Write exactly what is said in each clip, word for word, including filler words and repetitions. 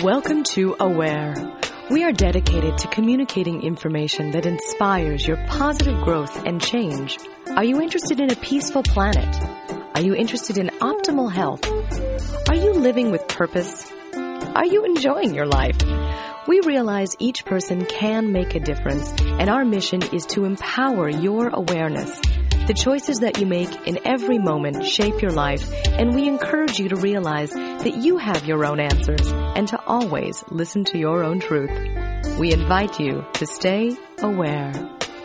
Welcome to Aware. We are dedicated to communicating information that inspires your positive growth and change. Are you interested in a peaceful planet? Are you interested in optimal health? Are you living with purpose? Are you enjoying your life? We realize each person can make a difference, and our mission is to empower your awareness. The choices that you make in every moment shape your life, and we encourage you to realize that you have your own answers and to always listen to your own truth. We invite you to stay aware.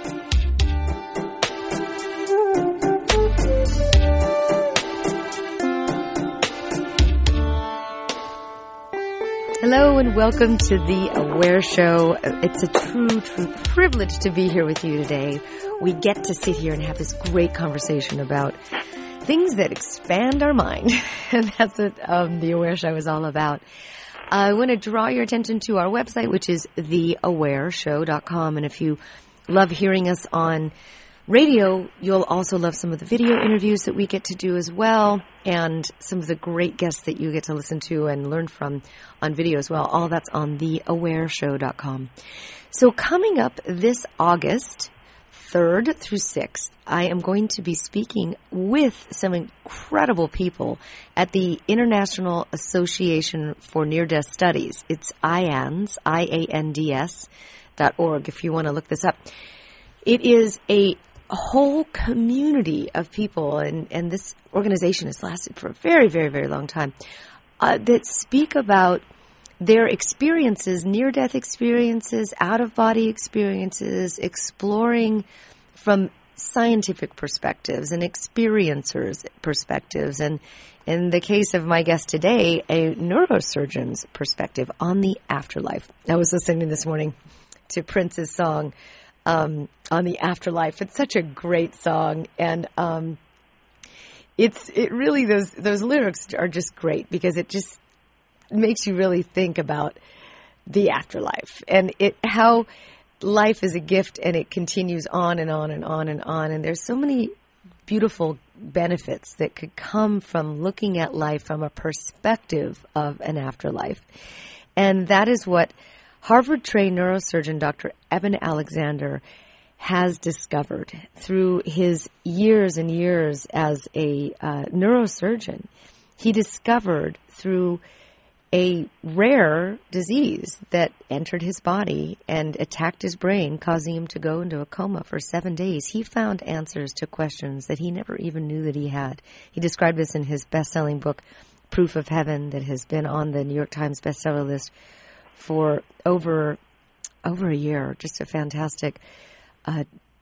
Hello and welcome to the Aware Show. It's a true, true privilege to be here with you today. We get to sit here and have this great conversation about things that expand our mind. And that's what um, the Aware Show is all about. I want to draw your attention to our website, which is the aware show dot com. And if you love hearing us on radio, you'll also love some of the video interviews that we get to do as well, and some of the great guests that you get to listen to and learn from on video as well. All that's on the aware show dot com. So coming up this August third through sixth, I am going to be speaking with some incredible people at the International Association for Near-Death Studies. It's I A N D S, I A N D S dot org, if you want to look this up. It is a whole community of people, and, and this organization has lasted for a very, very, very long time, uh, that speak about their experiences, near-death experiences, out-of-body experiences, exploring from scientific perspectives and experiencers' perspectives, and in the case of my guest today, a neurosurgeon's perspective on the afterlife. I was listening this morning to Prince's song, Um, on the afterlife. It's such a great song, and um, it's it really those those lyrics are just great because it just makes you really think about the afterlife and it how life is a gift and it continues on and on and on and on. And there's so many beautiful benefits that could come from looking at life from a perspective of an afterlife, and that is what Harvard-trained neurosurgeon Doctor Eben Alexander has discovered through his years and years as a uh, neurosurgeon. He discovered through a rare disease that entered his body and attacked his brain, causing him to go into a coma for seven days. He found answers to questions that he never even knew that he had. He described this in his best-selling book, Proof of Heaven, that has been on the New York Times bestseller list for over over a year. Just a fantastic uh,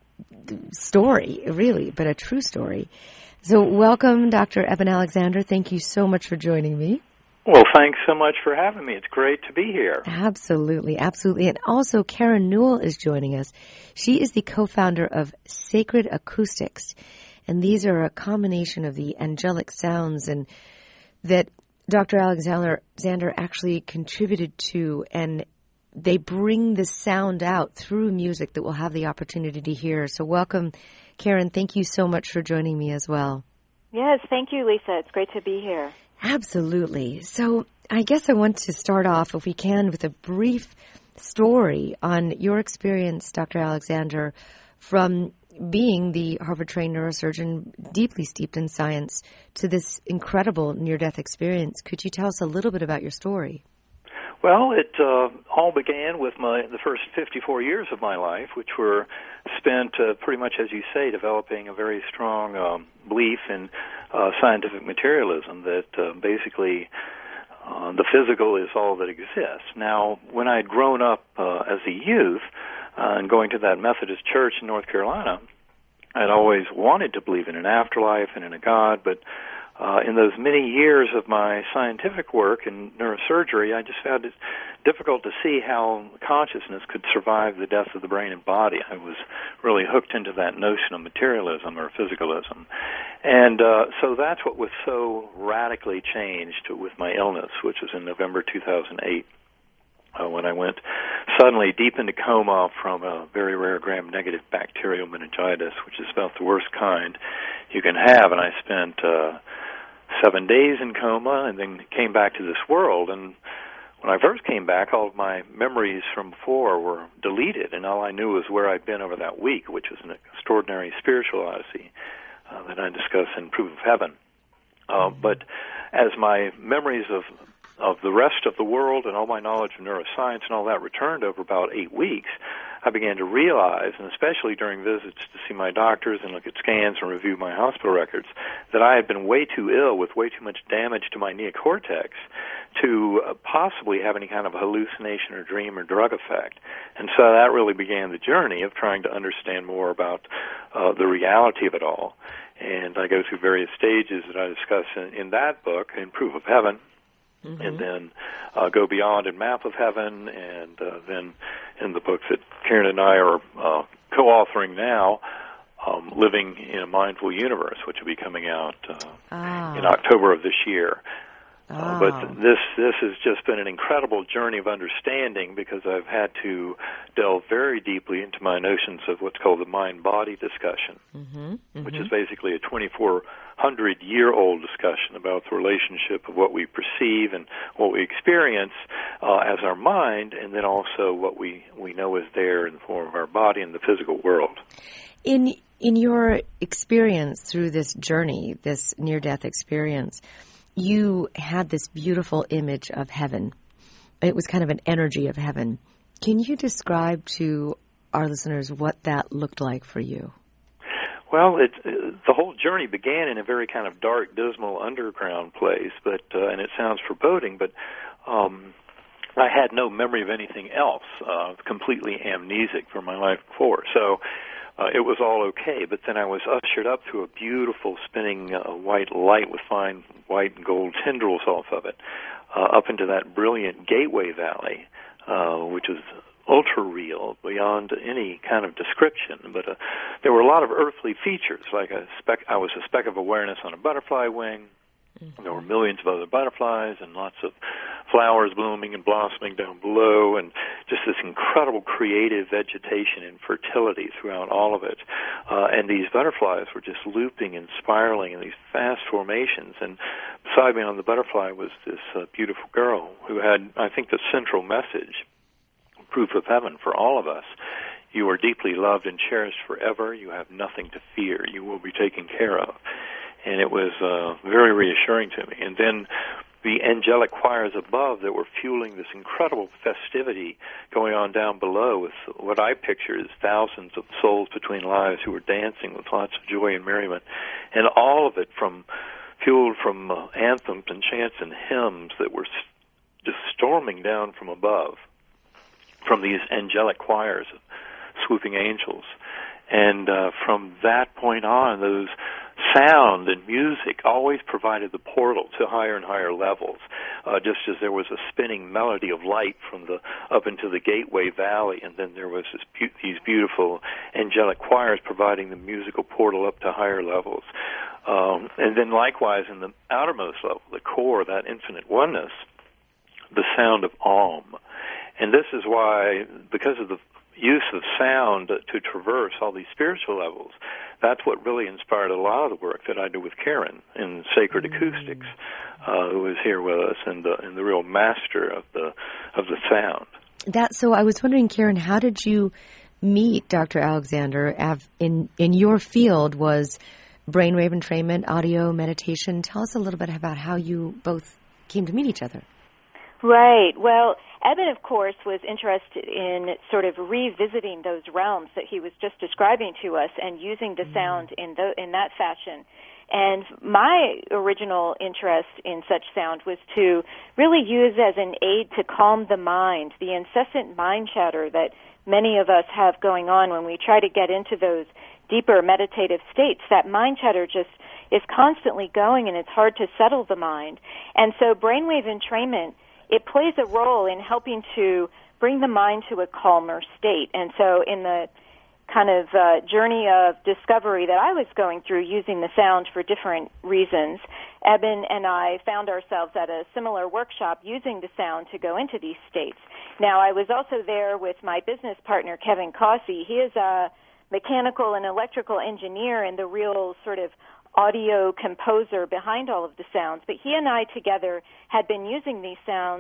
story, really, but a true story. So welcome, Doctor Eben Alexander. Thank you so much for joining me. Well, thanks so much for having me. It's great to be here. Absolutely, absolutely. And also, Karen Newell is joining us. She is the co-founder of Sacred Acoustics, and these are a combination of the angelic sounds and that Doctor Alexander actually contributed to, and they bring the sound out through music that we'll have the opportunity to hear. So welcome, Karen. Thank you so much for joining me as well. Yes, thank you, Lisa. It's great to be here. Absolutely. So I guess I want to start off, if we can, with a brief story on your experience, Doctor Alexander, from being the Harvard-trained neurosurgeon, deeply steeped in science, to this incredible near-death experience. Could you tell us a little bit about your story? Well, it uh, all began with my the first fifty-four years of my life, which were spent uh, pretty much, as you say, developing a very strong um, belief in uh, scientific materialism, that uh, basically uh, the physical is all that exists. Now, when I had grown up uh, as a youth, Uh, and going to that Methodist church in North Carolina, I'd always wanted to believe in an afterlife and in a God, but uh, in those many years of my scientific work in neurosurgery, I just found it difficult to see how consciousness could survive the death of the brain and body. I was really hooked into that notion of materialism or physicalism. And uh, so that's what was so radically changed with my illness, which was in November two thousand eight. Uh, when I went suddenly deep into coma from a very rare gram-negative bacterial meningitis, which is about the worst kind you can have. And I spent uh, seven days in coma and then came back to this world. And when I first came back, all of my memories from before were deleted, and all I knew was where I'd been over that week, which was an extraordinary spiritual odyssey uh, that I discuss in Proof of Heaven. Uh, but as my memories of of the rest of the world and all my knowledge of neuroscience and all that returned over about eight weeks, I began to realize, and especially during visits to see my doctors and look at scans and review my hospital records, that I had been way too ill with way too much damage to my neocortex to uh, possibly have any kind of hallucination or dream or drug effect. And so that really began the journey of trying to understand more about uh, the reality of it all. And I go through various stages that I discuss in, in that book, in Proof of Heaven, mm-hmm. and then uh, go beyond in Map of Heaven, and uh, then in the book that Karen and I are uh, co-authoring now, um, Living in a Mindful Universe, which will be coming out uh, ah. in October of this year. Uh, but this this has just been an incredible journey of understanding, because I've had to delve very deeply into my notions of what's called the mind-body discussion, mm-hmm, mm-hmm. which is basically a twenty-four hundred year old discussion about the relationship of what we perceive and what we experience uh, as our mind, and then also what we, we know is there in the form of our body in the physical world. In in your experience through this journey, this near-death experience, you had this beautiful image of heaven. It was kind of an energy of heaven. Can you describe to our listeners what that looked like for you? Well, it, uh, the whole journey began in a very kind of dark, dismal underground place, but uh, and it sounds foreboding, but um, I had no memory of anything else, uh, completely amnesic for my life before. So Uh, it was all okay, but then I was ushered up through a beautiful spinning uh, white light with fine white and gold tendrils off of it, uh, up into that brilliant Gateway Valley, uh, which is ultra-real beyond any kind of description. But uh, there were a lot of earthly features, like a speck, I was a speck of awareness on a butterfly wing. Mm-hmm. There were millions of other butterflies and lots of flowers blooming and blossoming down below, and just this incredible creative vegetation and fertility throughout all of it. Uh, and these butterflies were just looping and spiraling in these fast formations. And beside me on the butterfly was this uh, beautiful girl who had, I think, the central message, Proof of Heaven for all of us. You are deeply loved and cherished forever. You have nothing to fear. You will be taken care of. And it was uh, very reassuring to me. And then the angelic choirs above that were fueling this incredible festivity going on down below with what I picture as thousands of souls between lives who were dancing with lots of joy and merriment. And all of it from fueled from uh, anthems and chants and hymns that were just storming down from above from these angelic choirs of swooping angels. And uh, from that point on, those sound and music always provided the portal to higher and higher levels, uh, just as there was a spinning melody of light from the up into the Gateway Valley, and then there was this be- these beautiful angelic choirs providing the musical portal up to higher levels. Um, and then likewise in the outermost level, the core, that infinite oneness, the sound of Om. And this is why, because of the use of sound to traverse all these spiritual levels, that's what really inspired a lot of the work that I do with Karen in Sacred mm. Acoustics, uh, who is here with us and the, and the real master of the of the sound. That so I was wondering, Karen, how did you meet Doctor Alexander? In in your field was brainwave entrainment, audio, meditation. Tell us a little bit about how you both came to meet each other. Right. Well, Eben, of course, was interested in sort of revisiting those realms that he was just describing to us and using the sound in the, in that fashion. And my original interest in such sound was to really use as an aid to calm the mind, the incessant mind chatter that many of us have going on when we try to get into those deeper meditative states. That mind chatter just is constantly going, and it's hard to settle the mind. And so brainwave entrainment, it plays a role in helping to bring the mind to a calmer state. And so in the kind of uh, journey of discovery that I was going through using the sound for different reasons, Eben and I found ourselves at a similar workshop using the sound to go into these states. Now, I was also there with my business partner, Kevin Causey. He is a mechanical and electrical engineer and the real sort of audio composer behind all of the sounds. But he and I together had been using these sounds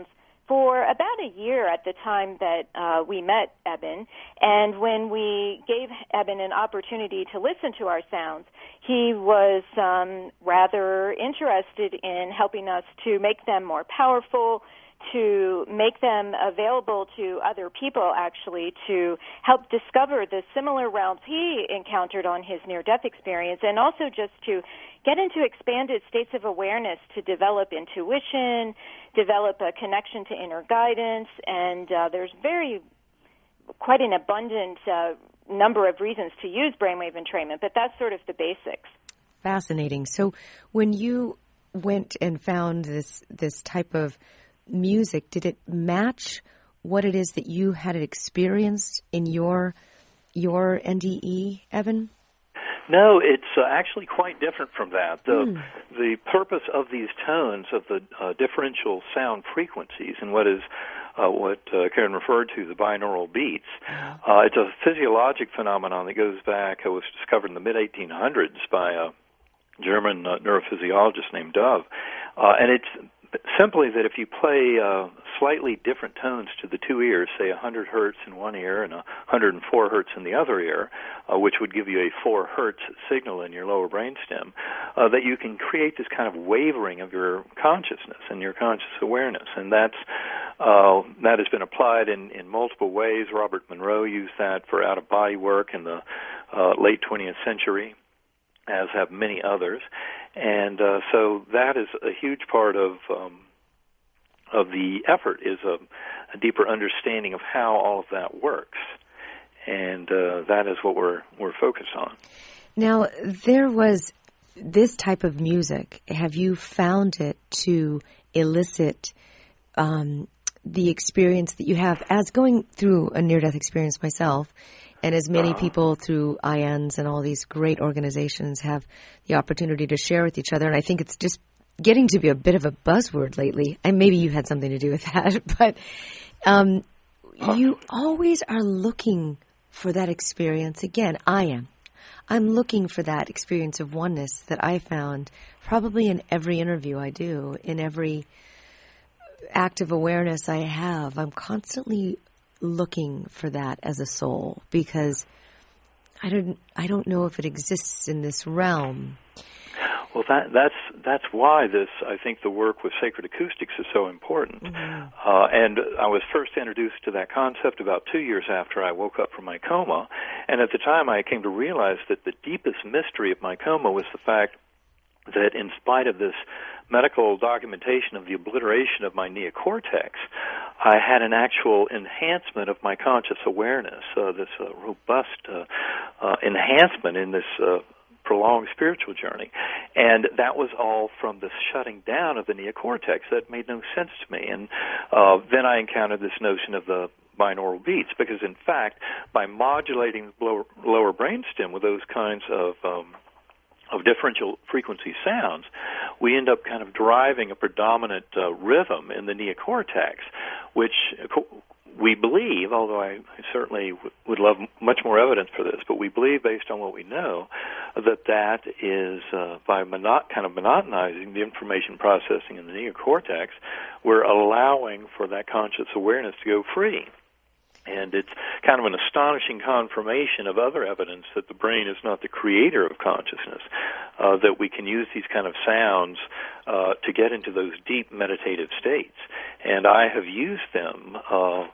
for about a year at the time that uh, we met Eben, and when we gave Eben an opportunity to listen to our sounds, he was um, rather interested in helping us to make them more powerful, to make them available to other people, actually, to help discover the similar realms he encountered on his near-death experience, and also just to get into expanded states of awareness to develop intuition, develop a connection to inner guidance, and uh, there's very, quite an abundant uh, number of reasons to use brainwave entrainment, but that's sort of the basics. Fascinating. So when you went and found this this type of music, did it match what it is that you had experienced in your your N D E, Eben? No, it's uh, actually quite different from that. The mm. the purpose of these tones, of the uh, differential sound frequencies, and what is uh, what uh, Karen referred to, the binaural beats, uh, it's a physiologic phenomenon that goes back. It was discovered in the mid eighteen hundreds by a German uh, neurophysiologist named Dove, uh, and it's simply that if you play uh, slightly different tones to the two ears, say one hundred hertz in one ear and one hundred four hertz in the other ear, uh, which would give you a four hertz signal in your lower brainstem, uh, that you can create this kind of wavering of your consciousness and your conscious awareness. And that's uh, that has been applied in, in multiple ways. Robert Monroe used that for out-of-body work in the uh, late twentieth century, as have many others. And uh, so that is a huge part of um, of the effort, is a, a deeper understanding of how all of that works. And uh, that is what we're we're focused on. Now, there was this type of music. Have you found it to elicit um, the experience that you have as going through a near-death experience myself? And as many uh-huh. people through I A N S and all these great organizations have the opportunity to share with each other. And I think it's just getting to be a bit of a buzzword lately. And maybe you had something to do with that. But um, you always are looking for that experience. Again, I am. I'm looking for that experience of oneness that I found probably in every interview I do, in every act of awareness I have. I'm constantly looking for that as a soul, because I don't I don't know if it exists in this realm. Well, that, that's that's why this, I think, the work with Sacred Acoustics is so important. Mm-hmm. Uh, and I was first introduced to that concept about two years after I woke up from my coma. And at the time, I came to realize that the deepest mystery of my coma was the fact that in spite of this medical documentation of the obliteration of my neocortex, I had an actual enhancement of my conscious awareness, uh, this uh, robust uh, uh, enhancement in this uh, prolonged spiritual journey. And that was all from the shutting down of the neocortex. That made no sense to me. And uh, then I encountered this notion of the binaural beats, because, in fact, by modulating the lower, lower brainstem with those kinds of um, of differential frequency sounds, we end up kind of driving a predominant uh, rhythm in the neocortex, which we believe, although I certainly w- would love much more evidence for this, but we believe, based on what we know, that that is, uh, by monot- kind of monotonizing the information processing in the neocortex, we're allowing for that conscious awareness to go free. And it's kind of an astonishing confirmation of other evidence that the brain is not the creator of consciousness, uh, that we can use these kind of sounds uh, to get into those deep meditative states. And I have used them uh,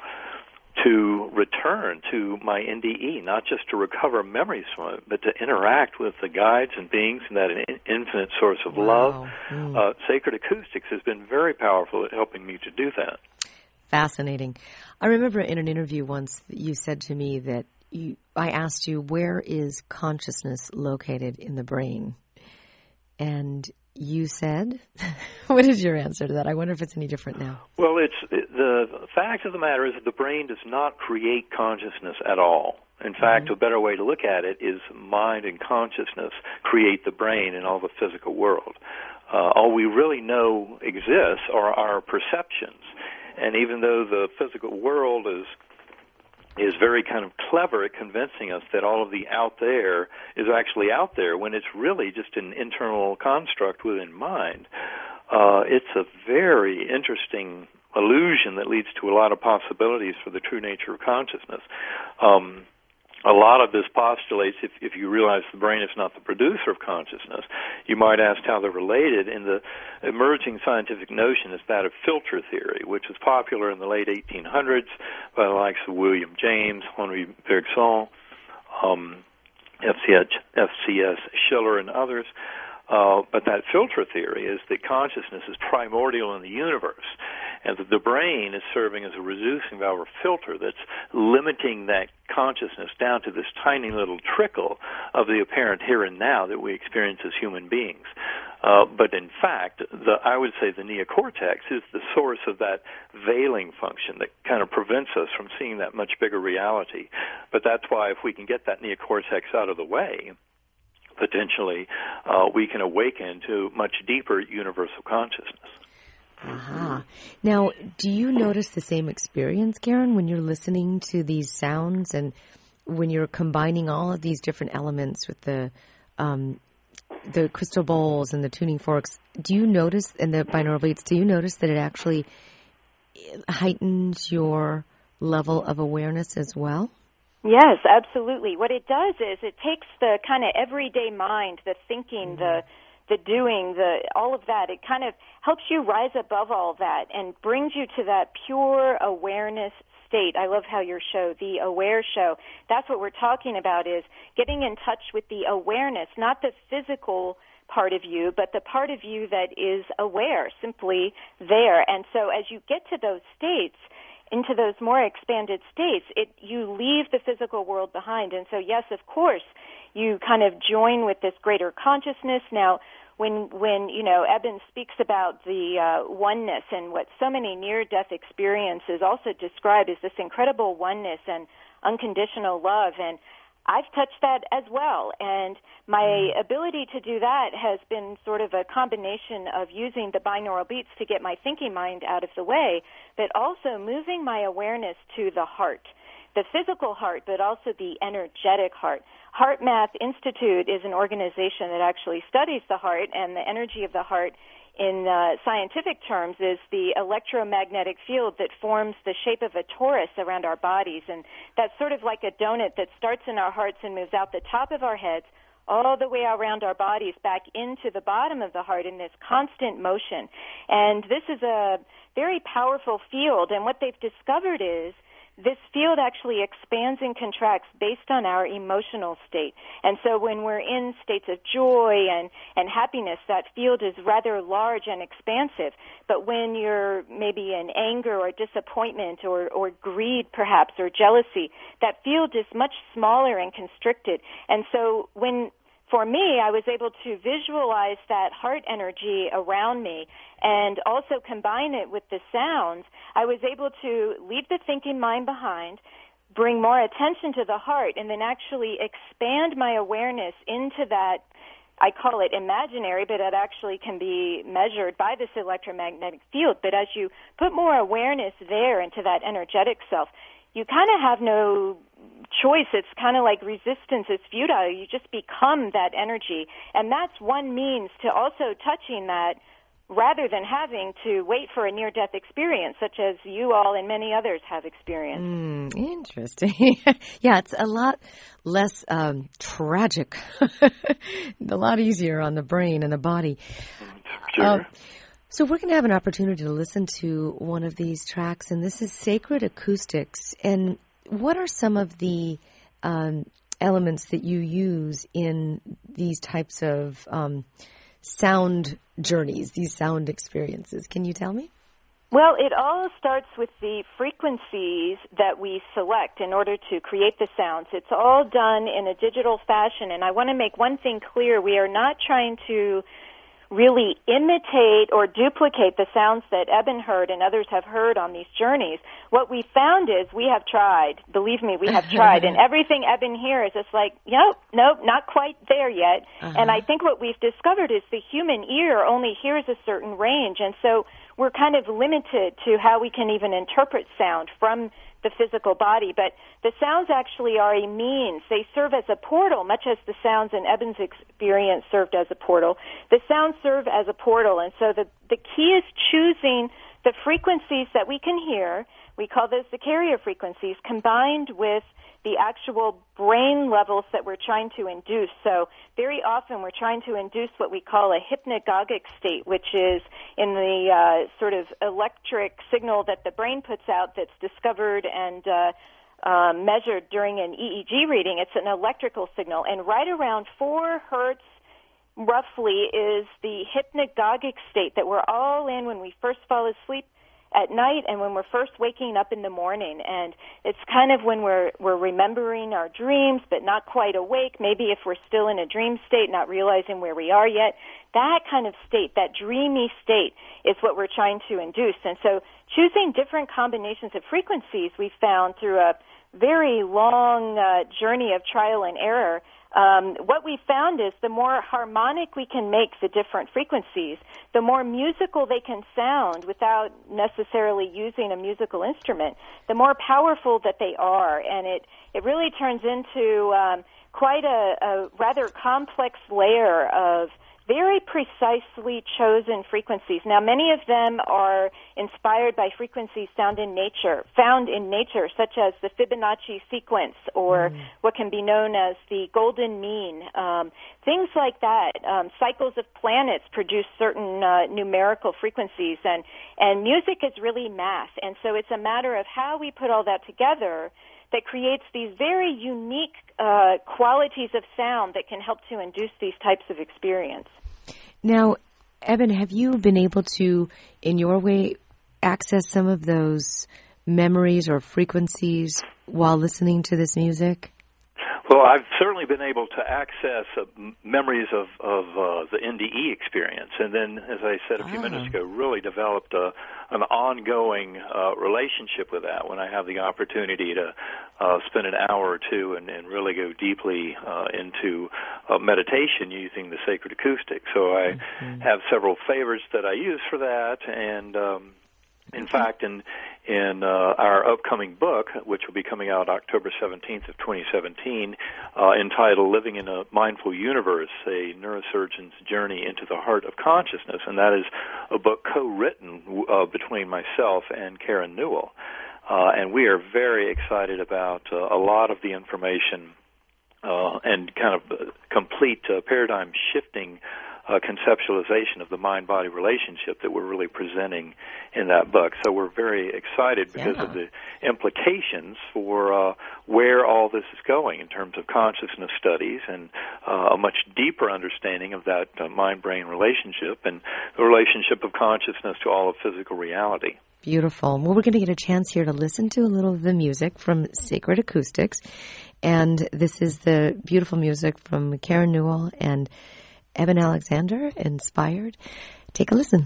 to return to my N D E, not just to recover memories from it, but to interact with the guides and beings and that infinite source of wow. love. Mm. Uh, Sacred Acoustics has been very powerful at helping me to do that. Fascinating. I remember in an interview once that you said to me that you, I asked you, where is consciousness located in the brain? And you said, what is your answer to that? I wonder if it's any different now. Well, it's it, the fact of the matter is that the brain does not create consciousness at all. In fact, mm-hmm. a better way to look at it is mind and consciousness create the brain and all the physical world. Uh, all we really know exists are our perceptions. And even though the physical world is is very kind of clever at convincing us that all of the out there is actually out there, when it's really just an internal construct within mind, uh, it's a very interesting illusion that leads to a lot of possibilities for the true nature of consciousness. Um, A lot of this postulates, if, if you realize the brain is not the producer of consciousness, you might ask how they're related. And the emerging scientific notion is that of filter theory, which was popular in the late eighteen hundreds by the likes of William James, Henri Bergson, um, F C S Schiller, and others. Uh, but that filter theory is that consciousness is primordial in the universe, and that the brain is serving as a reducing valve or filter that's limiting that consciousness down to this tiny little trickle of the apparent here and now that we experience as human beings. Uh, but in fact, the, I would say the neocortex is the source of that veiling function that kind of prevents us from seeing that much bigger reality. But that's why if we can get that neocortex out of the way, potentially, uh, we can awaken to much deeper universal consciousness. Uh-huh. Now, do you notice the same experience, Karen, when you're listening to these sounds and when you're combining all of these different elements with the um, the crystal bowls and the tuning forks? Do you notice, and the binaural beats, do you notice that it actually heightens your level of awareness as well? Yes, absolutely. What it does is it takes the kind of everyday mind, the thinking, the the doing, the all of that. It kind of helps you rise above all that and brings you to that pure awareness state. I love how your show, The Aware Show, that's what we're talking about, is getting in touch with the awareness, not the physical part of you, but the part of you that is aware, simply there. And so as you get to those states, into those more expanded states, it you leave the physical world behind. And so, yes, of course, you kind of join with this greater consciousness. Now, when, when you know, Eben speaks about the uh, oneness, and what so many near-death experiences also describe is this incredible oneness and unconditional love. And I've touched that as well, and my ability to do that has been sort of a combination of using the binaural beats to get my thinking mind out of the way, but also moving my awareness to the heart, the physical heart, but also the energetic heart. HeartMath Institute is an organization that actually studies the heart, and the energy of the heart in uh, scientific terms is the electromagnetic field that forms the shape of a torus around our bodies. And that's sort of like a donut that starts in our hearts and moves out the top of our heads all the way around our bodies back into the bottom of the heart in this constant motion. And this is a very powerful field, and what they've discovered is this field actually expands and contracts based on our emotional state. And so when we're in states of joy and, and happiness, that field is rather large and expansive. But when you're maybe in anger or disappointment or, or greed perhaps or jealousy, that field is much smaller and constricted. And so when for me, I was able to visualize that heart energy around me and also combine it with the sounds. I was able to leave the thinking mind behind, bring more attention to the heart, and then actually expand my awareness into that, I call it imaginary, but it actually can be measured by this electromagnetic field. But as you put more awareness there into that energetic self, you kind of have no choice. It's kind of like resistance is futile. You just become that energy. And that's one means to also touching that rather than having to wait for a near-death experience, such as you all and many others have experienced. Mm, interesting. Yeah, it's a lot less um, tragic, a lot easier on the brain and the body. Sure. Uh, So we're going to have an opportunity to listen to one of these tracks, and this is Sacred Acoustics. And what are some of the um, elements that you use in these types of um, sound journeys, these sound experiences? Can you tell me? Well, it all starts with the frequencies that we select in order to create the sounds. It's all done in a digital fashion, and I want to make one thing clear. We are not trying to really imitate or duplicate the sounds that Eben heard and others have heard on these journeys. What we found is we have tried. Believe me, we have tried. And everything Eben hears is like, nope, nope, not quite there yet. Uh-huh. And I think what we've discovered is the human ear only hears a certain range. And so we're kind of limited to how we can even interpret sound from the physical body, but the sounds actually are a means. They serve as a portal, much as the sounds in Eben's experience served as a portal. The sounds serve as a portal, and so the, the key is choosing the frequencies that we can hear, we call those the carrier frequencies, combined with the actual brain levels that we're trying to induce. So very often we're trying to induce what we call a hypnagogic state, which is in the uh, sort of electric signal that the brain puts out that's discovered and uh, uh, measured during an E E G reading. It's an electrical signal. And right around four hertz roughly is the hypnagogic state that we're all in when we first fall asleep at night and when we're first waking up in the morning. And it's kind of when we're we're remembering our dreams but not quite awake, maybe if we're still in a dream state, not realizing where we are yet. That kind of state, that dreamy state, is what we're trying to induce. And so choosing different combinations of frequencies we found through a very long uh, journey of trial and error. Um, what we found is the more harmonic we can make the different frequencies, the more musical they can sound without necessarily using a musical instrument, the more powerful that they are. And it, it really turns into um, quite a, a rather complex layer of very precisely chosen frequencies. Now, many of them are inspired by frequencies found in nature, found in nature, such as the Fibonacci sequence, or mm. what can be known as the golden mean. Um, things like that. Um, cycles of planets produce certain uh, numerical frequencies, and and music is really math. And so it's a matter of how we put all that together that creates these very unique uh, qualities of sound that can help to induce these types of experience. Now, Eben, have you been able to, in your way, access some of those memories or frequencies while listening to this music? Well, I've certainly been able to access uh, m- memories of, of uh, the N D E experience, and then, as I said a few oh. minutes ago, really developed a, an ongoing uh, relationship with that when I have the opportunity to uh, spend an hour or two and, and really go deeply uh, into uh, meditation using the sacred acoustic. So I mm-hmm. have several favorites that I use for that, and um, in okay. fact, in in uh, our upcoming book, which will be coming out October seventeenth of twenty seventeen, uh, entitled Living in a Mindful Universe, A Neurosurgeon's Journey into the Heart of Consciousness, and that is a book co-written uh, between myself and Karen Newell. Uh, and we are very excited about uh, a lot of the information uh, and kind of uh, complete uh, paradigm-shifting Uh, conceptualization of the mind-body relationship that we're really presenting in that book. So we're very excited because yeah. of the implications for uh, where all this is going in terms of consciousness studies and uh, a much deeper understanding of that uh, mind-brain relationship and the relationship of consciousness to all of physical reality. Beautiful. Well, we're going to get a chance here to listen to a little of the music from Sacred Acoustics. And this is the beautiful music from Karen Newell and Eben Alexander, Inspired. Take a listen.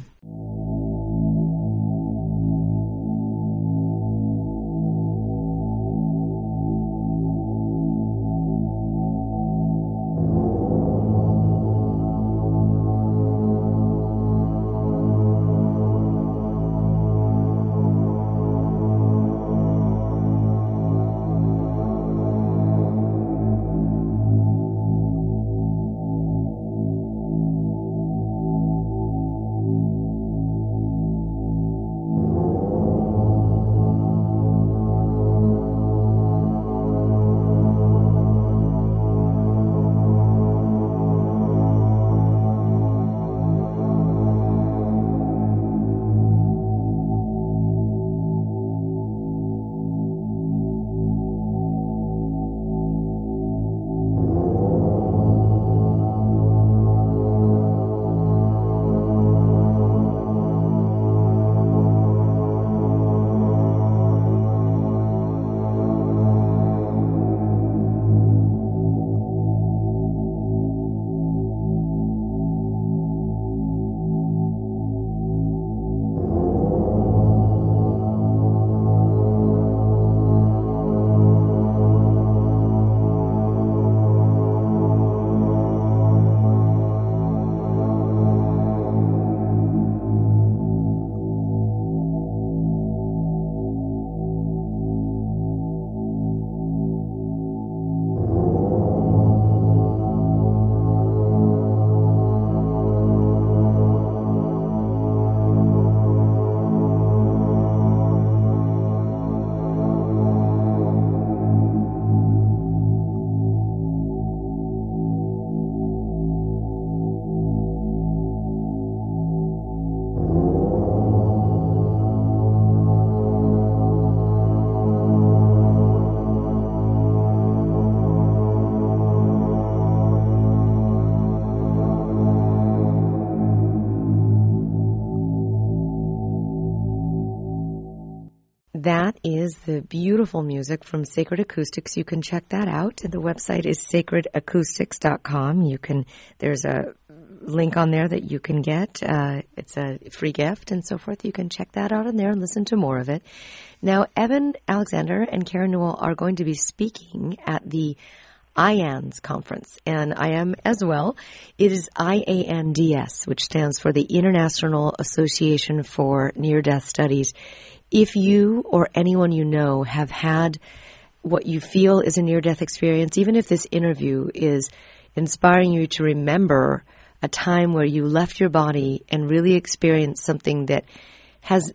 that is the beautiful music from Sacred Acoustics. You can check that out. The website is sacred acoustics dot com. You can, there's a link on there that you can get. Uh, it's a free gift and so forth. You can check that out on there and listen to more of it. Now, Eben Alexander and Karen Newell are going to be speaking at the I A N D S conference, and I am as well. It is I A N D S, which stands for the International Association for Near-Death Studies. If you or anyone you know have had what you feel is a near-death experience, even if this interview is inspiring you to remember a time where you left your body and really experienced something that has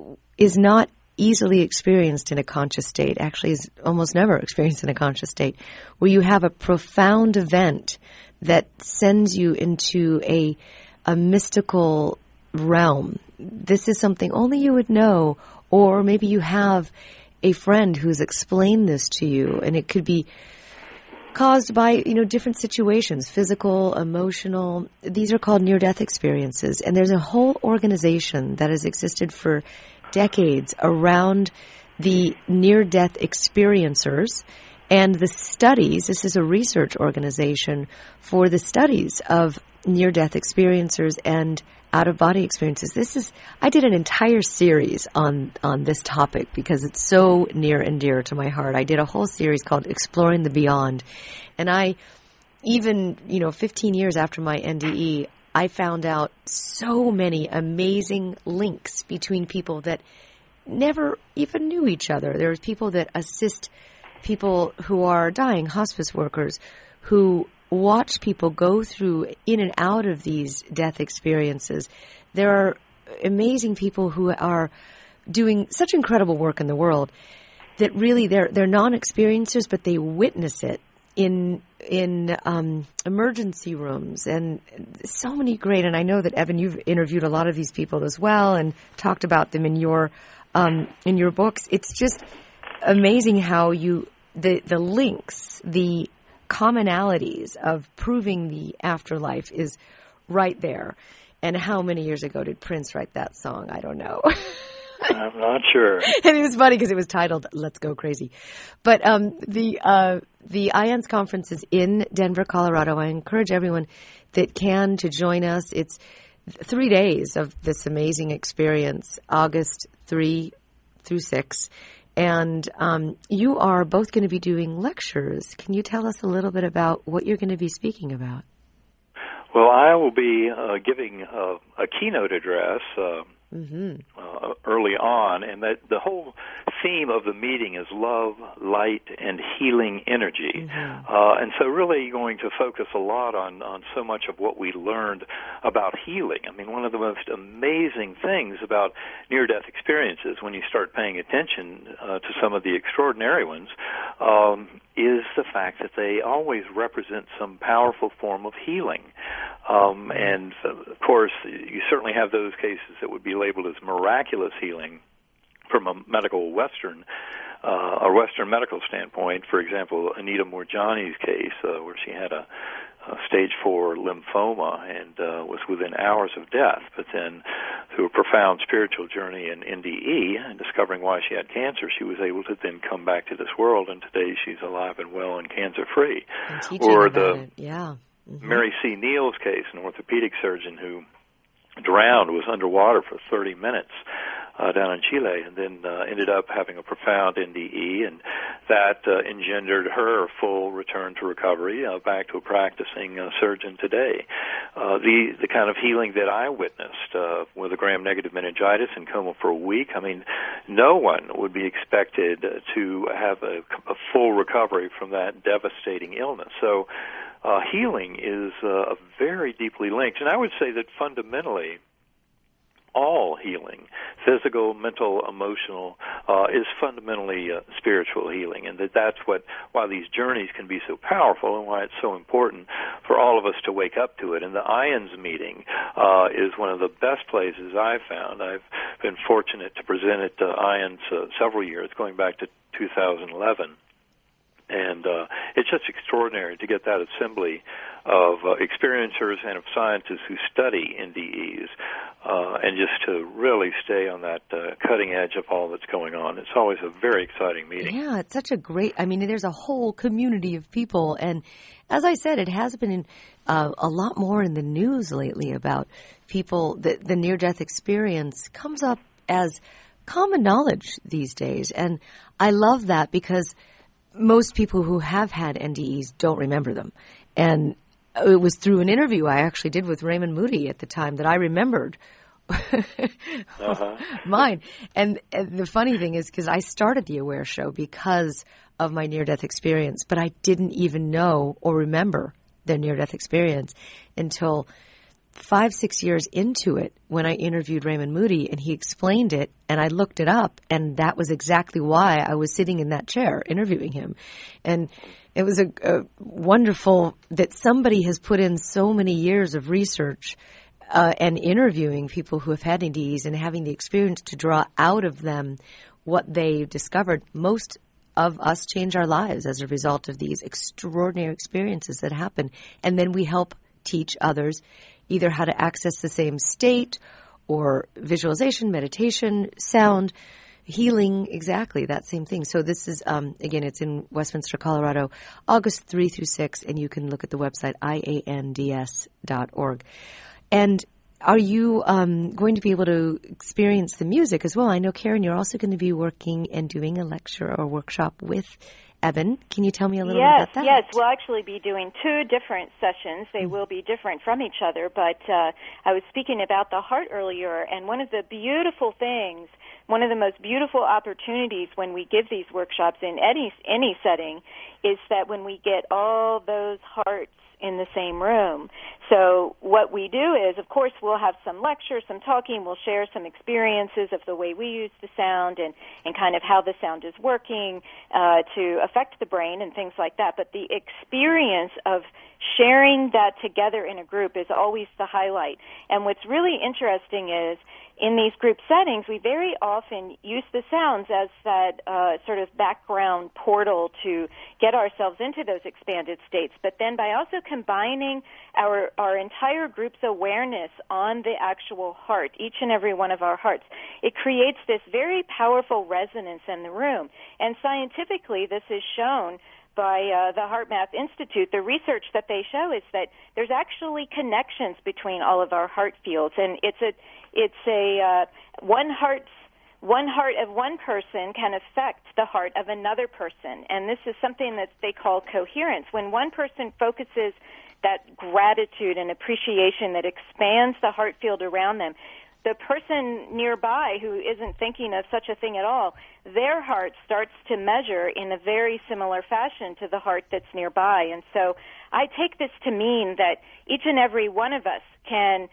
is not easily experienced in a conscious state, actually is almost never experienced in a conscious state, where you have a profound event that sends you into a a mystical realm. This is something only you would know, or maybe you have a friend who's explained this to you, and it could be caused by, you know, different situations, physical, emotional. These are called near-death experiences, and there's a whole organization that has existed for decades around the near-death experiencers and the studies. This is a research organization for the studies of near-death experiencers and out-of-body experiences. This is, I did an entire series on, on this topic because it's so near and dear to my heart. I did a whole series called Exploring the Beyond. And I, even, you know, fifteen years after my N D E, I found out so many amazing links between people that never even knew each other. There's people that assist people who are dying, hospice workers, who watch people go through in and out of these death experiences. There are amazing people who are doing such incredible work in the world that really they're they're non-experiencers, but they witness it in in um, emergency rooms, and so many great. And I know that, Eben, you've interviewed a lot of these people as well and talked about them in your um, in your books. It's just amazing how you the the links, the commonalities of proving the afterlife is right there. And how many years ago did Prince write that song? I don't know. I'm not sure. And it was funny because it was titled "Let's Go Crazy." But um, the uh, the I A N D S conference is in Denver, Colorado. I encourage everyone that can to join us. It's three days of this amazing experience, August third through sixth. And um, you are both going to be doing lectures. Can you tell us a little bit about what you're going to be speaking about? Well, I will be uh, giving uh, a keynote address uh, mm-hmm. uh, early on, and that the whole theme of the meeting is love, light, and healing energy. Mm-hmm. Uh, and so really going to focus a lot on, on so much of what we learned about healing. I mean, one of the most amazing things about near-death experiences, when you start paying attention uh, to some of the extraordinary ones, um, is the fact that they always represent some powerful form of healing. Um, and, uh, of course, you certainly have those cases that would be labeled as miraculous healing from a medical Western, uh, a Western medical standpoint. For example, Anita Moorjani's case, uh, where she had a, a stage four lymphoma and uh, was within hours of death, but then through a profound spiritual journey in N D E and discovering why she had cancer, she was able to then come back to this world, and today she's alive and well and cancer-free. And or about the it. Yeah. Mm-hmm. Mary C. Neal's case, an orthopedic surgeon who drowned, was underwater for thirty minutes uh, down in Chile, and then uh, ended up having a profound N D E, and that uh, engendered her full return to recovery, uh, back to a practicing uh, surgeon today. Uh, the the kind of healing that I witnessed uh, with a gram-negative meningitis in coma for a week, I mean, no one would be expected to have a, a full recovery from that devastating illness. So Uh, healing is uh, very deeply linked, and I would say that fundamentally all healing, physical, mental, emotional, uh, is fundamentally uh, spiritual healing, and that that's what, why these journeys can be so powerful and why it's so important for all of us to wake up to it. And the I A N D S meeting uh, is one of the best places I've found. I've been fortunate to present at uh, I A N D S uh, several years, going back to two thousand eleven. And uh, it's just extraordinary to get that assembly of uh, experiencers and of scientists who study N D Es, uh, and just to really stay on that uh, cutting edge of all that's going on. It's always a very exciting meeting. Yeah, it's such a great, I mean, there's a whole community of people. And as I said, it has been in, uh, a lot more in the news lately about people, the, the near-death experience comes up as common knowledge these days. And I love that because most people who have had N D Es don't remember them. And it was through an interview I actually did with Raymond Moody at the time that I remembered uh-huh. mine. And, and the funny thing is, because I started the Aware Show because of my near-death experience, but I didn't even know or remember their near-death experience until five, six years into it when I interviewed Raymond Moody, and he explained it, and I looked it up, and that was exactly why I was sitting in that chair interviewing him. And it was a, a wonderful that somebody has put in so many years of research uh, and interviewing people who have had N D Es and having the experience to draw out of them what they discovered. Most of us change our lives as a result of these extraordinary experiences that happen, and then we help teach others either how to access the same state or visualization, meditation, sound, healing, exactly that same thing. So this is, um, again, it's in Westminster, Colorado, August third through sixth, and you can look at the website I A N D S dot org. And are you um, going to be able to experience the music as well? I know, Karen, you're also going to be working and doing a lecture or workshop with Eben. Can you tell me a little yes, bit about that? Yes, we'll actually be doing two different sessions. They mm-hmm. will be different from each other, but uh, I was speaking about the heart earlier, and one of the beautiful things, one of the most beautiful opportunities when we give these workshops in any any setting is that when we get all those hearts in the same room. So what we do is, of course, we'll have some lecture, some talking, we'll share some experiences of the way we use the sound and, and kind of how the sound is working uh, to affect the brain and things like that. But the experience of sharing that together in a group is always the highlight. And what's really interesting is, in these group settings, we very often use the sounds as that uh, sort of background portal to get ourselves into those expanded states. But then by also combining our, our entire group's awareness on the actual heart, each and every one of our hearts, it creates this very powerful resonance in the room. And scientifically, this is shown by uh, the HeartMath Institute. The research that they show is that there's actually connections between all of our heart fields, and it's a it's a uh, one heart's one heart of one person can affect the heart of another person, and this is something that they call coherence. When one person focuses that gratitude and appreciation that expands the heart field around them, the person nearby who isn't thinking of such a thing at all, their heart starts to measure in a very similar fashion to the heart that's nearby. And so I take this to mean that each and every one of us can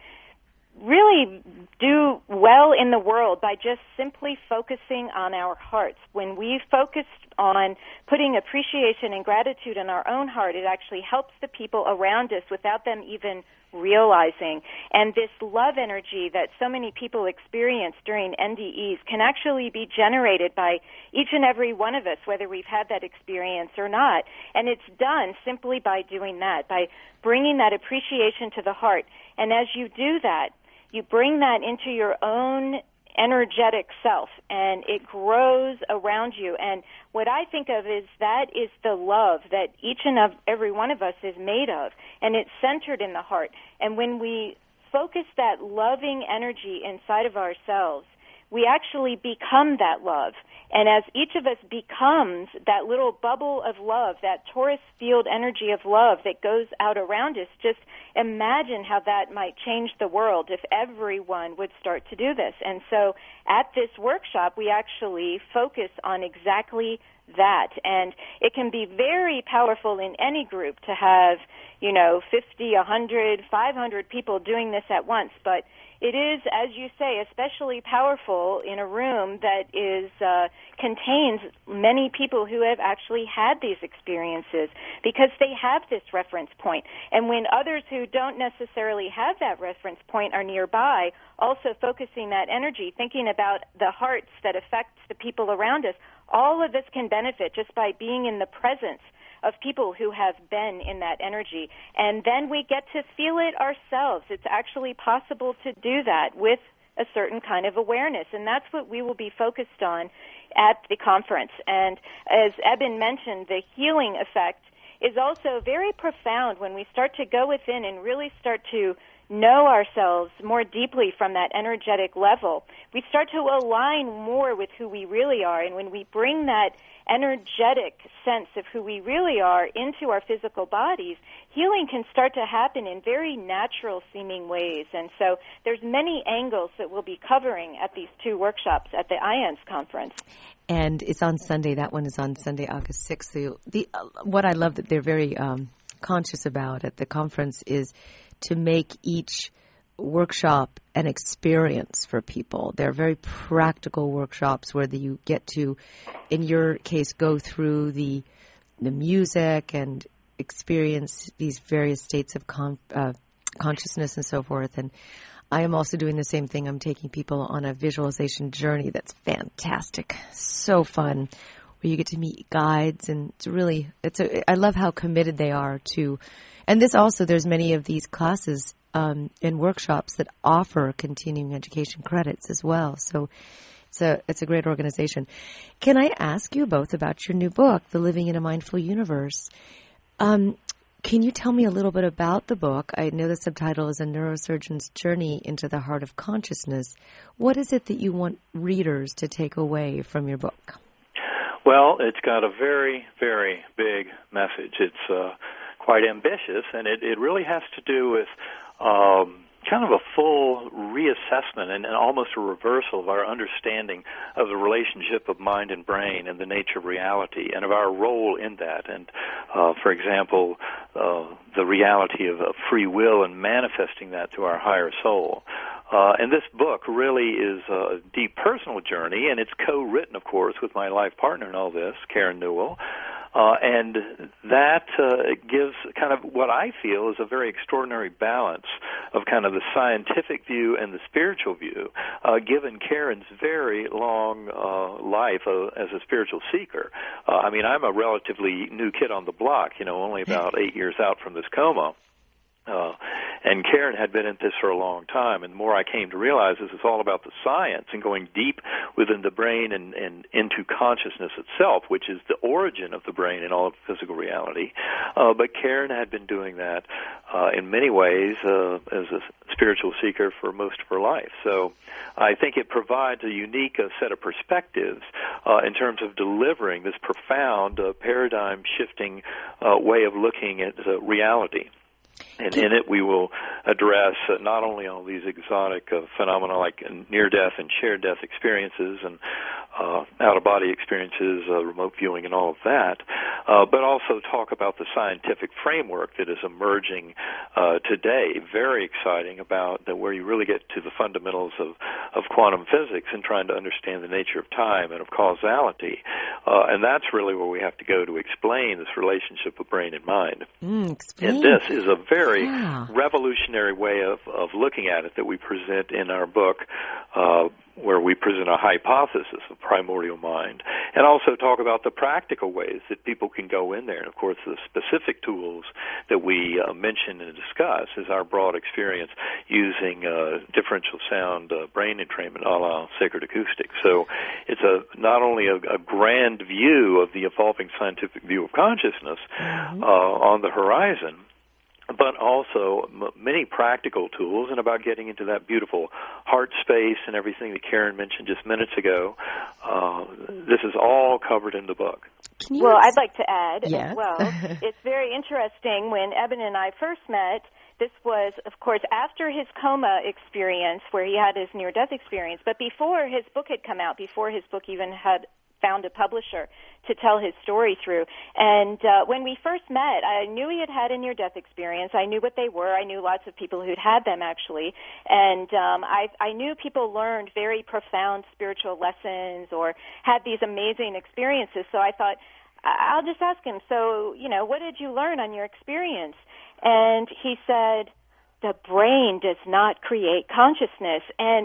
really do well in the world by just simply focusing on our hearts. When we focus on putting appreciation and gratitude in our own heart, it actually helps the people around us without them even realizing. And this love energy that so many people experience during N D Es can actually be generated by each and every one of us, whether we've had that experience or not. And it's done simply by doing that, by bringing that appreciation to the heart. And as you do that, you bring that into your own energetic self, and it grows around you. And what I think of is that is the love that each and every one of us is made of, and it's centered in the heart. And when we focus that loving energy inside of ourselves, we actually become that love. And as each of us becomes that little bubble of love, that torus field energy of love that goes out around us, just imagine how that might change the world if everyone would start to do this. And so at this workshop, we actually focus on exactly that. And it can be very powerful in any group to have, you know, fifty, one hundred, five hundred people doing this at once. But it is, as you say, especially powerful in a room that is uh, contains many people who have actually had these experiences, because they have this reference point. And when others who don't necessarily have that reference point are nearby, also focusing that energy, thinking about the hearts that affect the people around us, all of us can benefit just by being in the presence of people who have been in that energy. And then we get to feel it ourselves. It's actually possible to do that with a certain kind of awareness, and that's what we will be focused on at the conference. And as Eben mentioned, the healing effect is also very profound when we start to go within and really start to know ourselves more deeply from that energetic level. We start to align more with who we really are, and when we bring that energetic sense of who we really are into our physical bodies, healing can start to happen in very natural seeming ways. And so there's many angles that we'll be covering at these two workshops at the I A N S conference. And it's on Sunday. That one is on Sunday, August sixth. The, the, uh, what I love that they're very um, conscious about at the conference is to make each workshop an experience for people. They're very practical workshops where the, you get to, in your case, go through the the music and experience these various states of con, uh, consciousness and so forth. And I am also doing the same thing. I'm taking people on a visualization journey that's fantastic, so fun, where you get to meet guides, and it's really, it's a, I love how committed they are to, and this also, there's many of these classes um, and workshops that offer continuing education credits as well. So it's a, it's a great organization. Can I ask you both about your new book, The Living in a Mindful Universe? Um, can you tell me a little bit about the book? I know the subtitle is A Neurosurgeon's Journey into the Heart of Consciousness. What is it that you want readers to take away from your book? Well, it's got a very, very big message. It's uh, quite ambitious, and it, it really has to do with um, kind of a full reassessment and, and almost a reversal of our understanding of the relationship of mind and brain and the nature of reality and of our role in that. And, uh, for example, uh, the reality of, of free will and manifesting that to our higher soul. Uh, and this book really is a deep personal journey, and it's co-written, of course, with my life partner in all this, Karen Newell. Uh, and that uh, gives kind of what I feel is a very extraordinary balance of kind of the scientific view and the spiritual view, uh, given Karen's very long uh, life uh, as a spiritual seeker. Uh, I mean, I'm a relatively new kid on the block, you know, only about eight years out from this coma. Uh, and Karen had been in this for a long time, and the more I came to realize this is all about the science and going deep within the brain and, and into consciousness itself, which is the origin of the brain in all of physical reality. Uh, but Karen had been doing that uh, in many ways uh, as a spiritual seeker for most of her life. So I think it provides a unique uh, set of perspectives uh, in terms of delivering this profound uh, paradigm-shifting uh, way of looking at uh, reality. And in it, we will address uh, not only all these exotic uh, phenomena like near-death and shared-death experiences and uh, out-of-body experiences, uh, remote viewing and all of that, uh, but also talk about the scientific framework that is emerging uh, today. Very exciting about the, where you really get to the fundamentals of, of quantum physics and trying to understand the nature of time and of causality. Uh, and that's really where we have to go to explain this relationship of brain and mind. Mm, explain. And this is a very yeah. revolutionary way of, of looking at it that we present in our book, uh, where we present a hypothesis of primordial mind, and also talk about the practical ways that people can go in there. And, of course, the specific tools that we uh, mention and discuss is our broad experience using uh, differential sound uh, brain entrainment a la sacred acoustics. So it's a not only a, a grand view of the evolving scientific view of consciousness mm-hmm. uh, on the horizon, but also m- many practical tools and about getting into that beautiful heart space and everything that Karen mentioned just minutes ago. Uh, this is all covered in the book. Well, I'd like to add yes. as well, it's very interesting when Eben and I first met. This was, of course, after his coma experience where he had his near-death experience, but before his book had come out, before his book even had found a publisher to tell his story through. And uh, when we first met, I knew he had had a near-death experience. I knew what they were. I knew lots of people who'd had them, actually. And um, I, I knew people learned very profound spiritual lessons or had these amazing experiences. So I thought, I'll just ask him, so, you know, what did you learn on your experience? And he said, the brain does not create consciousness. And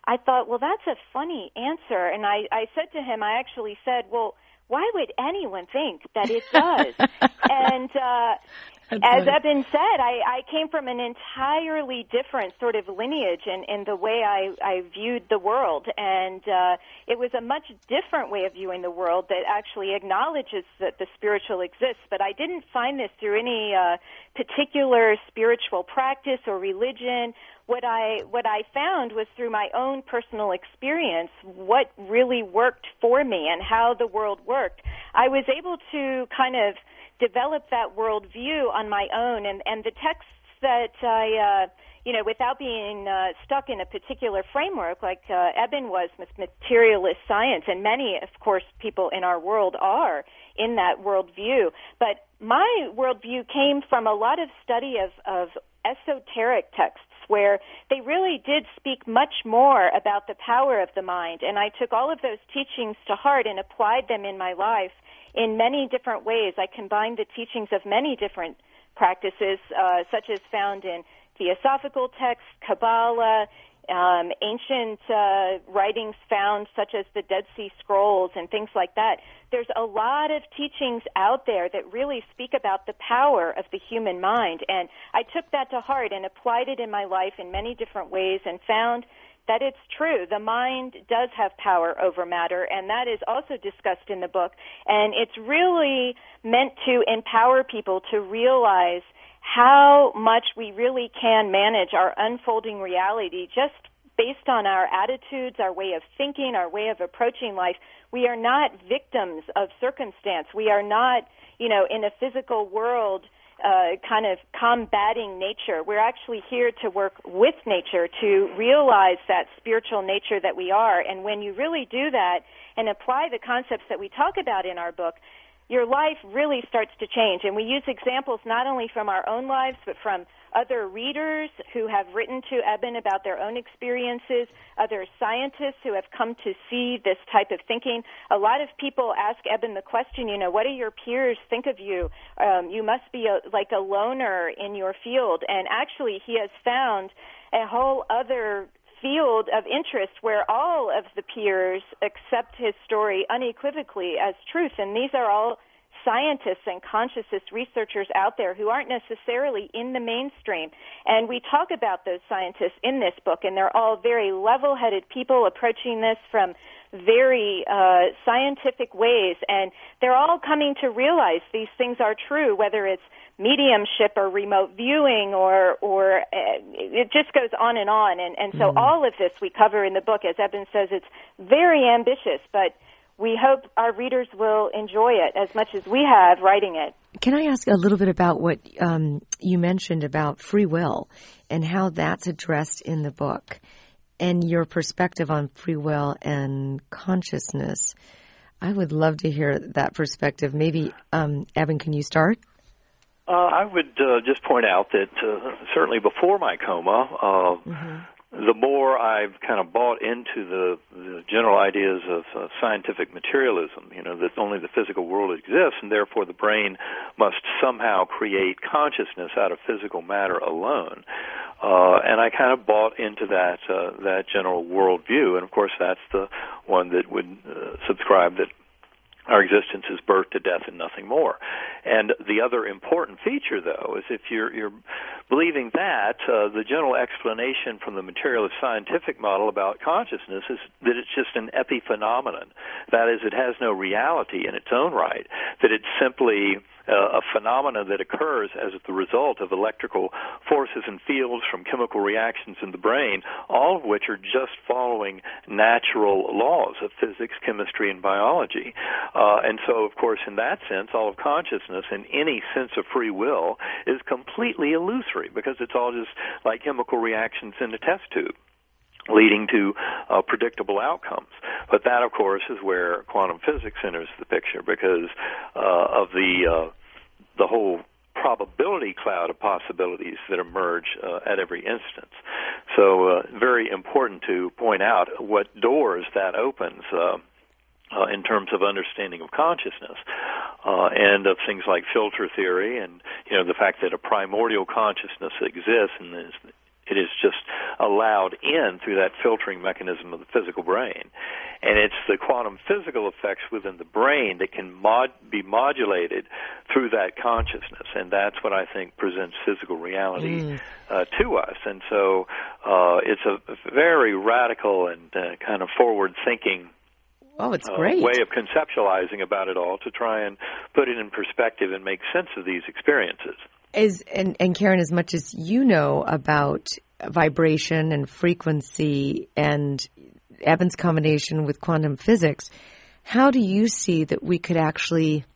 I thought, well, that's a funny answer. And I, I said to him, I actually said, well, why would anyone think that it does? and uh, as funny. Eben said, I, I came from an entirely different sort of lineage in, in the way I, I viewed the world. And uh, it was a much different way of viewing the world that actually acknowledges that the spiritual exists. But I didn't find this through any uh, particular spiritual practice or religion. What I what I found was through my own personal experience what really worked for me and how the world worked. I was able to kind of develop that worldview on my own, and, and the texts that I, uh, you know, without being uh, stuck in a particular framework like uh, Eben was with materialist science, and many, of course, people in our world are in that worldview. But my worldview came from a lot of study of, of esoteric texts, where they really did speak much more about the power of the mind. And I took all of those teachings to heart and applied them in my life in many different ways. I combined the teachings of many different practices, uh, such as found in theosophical texts, Kabbalah, um, ancient uh, writings found, such as the Dead Sea Scrolls and things like that. There's a lot of teachings out there that really speak about the power of the human mind, and I took that to heart and applied it in my life in many different ways and found that it's true. The mind does have power over matter, and that is also discussed in the book, and it's really meant to empower people to realize how much we really can manage our unfolding reality just based on our attitudes, our way of thinking, our way of approaching life. We are not victims of circumstance. We are not, you know, in a physical world uh, kind of combating nature. We're actually here to work with nature to realize that spiritual nature that we are. And when you really do that and apply the concepts that we talk about in our book, your life really starts to change. And we use examples not only from our own lives, but from other readers who have written to Eben about their own experiences, other scientists who have come to see this type of thinking. A lot of people ask Eben the question, you know, what do your peers think of you? Um, you must be a, like a loner in your field. And actually, he has found a whole other field of interest where all of the peers accept his story unequivocally as truth. And these are all scientists and consciousness researchers out there who aren't necessarily in the mainstream. And we talk about those scientists in this book, and they're all very level-headed people approaching this from very uh, scientific ways. And they're all coming to realize these things are true, whether it's mediumship or remote viewing or or uh, it just goes on and on. And, and so mm. all of this we cover in the book. As Eben says, it's very ambitious, but we hope our readers will enjoy it as much as we have writing it. Can I ask a little bit about what um, you mentioned about free will and how that's addressed in the book and your perspective on free will and consciousness? I would love to hear that perspective. Maybe, um, Eben, can you start? Uh, I would uh, just point out that uh, certainly before my coma, uh, mm-hmm. the more I've kind of bought into the, the general ideas of uh, scientific materialism, you know, that only the physical world exists, and therefore the brain must somehow create consciousness out of physical matter alone. Uh, and I kind of bought into that uh, that general worldview, and of course that's the one that would uh, subscribe that our existence is birth to death and nothing more. And the other important feature, though, is if you're, you're believing that, uh, the general explanation from the materialist scientific model about consciousness is that it's just an epiphenomenon. That is, it has no reality in its own right, that it's simply Uh, a phenomenon that occurs as the result of electrical forces and fields from chemical reactions in the brain, all of which are just following natural laws of physics, chemistry, and biology. Uh, and so, of course, in that sense, all of consciousness and any sense of free will is completely illusory because it's all just like chemical reactions in a test tube, leading to uh, predictable outcomes. But that, of course, is where quantum physics enters the picture because uh, of the uh, the whole probability cloud of possibilities that emerge uh, at every instance. So uh, very important to point out what doors that opens uh, uh, in terms of understanding of consciousness uh, and of things like filter theory and, you know, the fact that a primordial consciousness exists and is it is just allowed in through that filtering mechanism of the physical brain. And it's the quantum physical effects within the brain that can mod- be modulated through that consciousness, and that's what I think presents physical reality mm. uh, to us. And so uh, it's a very radical and uh, kind of forward-thinking Oh, it's uh, great. way of conceptualizing about it all to try and put it in perspective and make sense of these experiences. As, and, and Karen, as much as you know about vibration and frequency and Eben's combination with quantum physics, how do you see that we could actually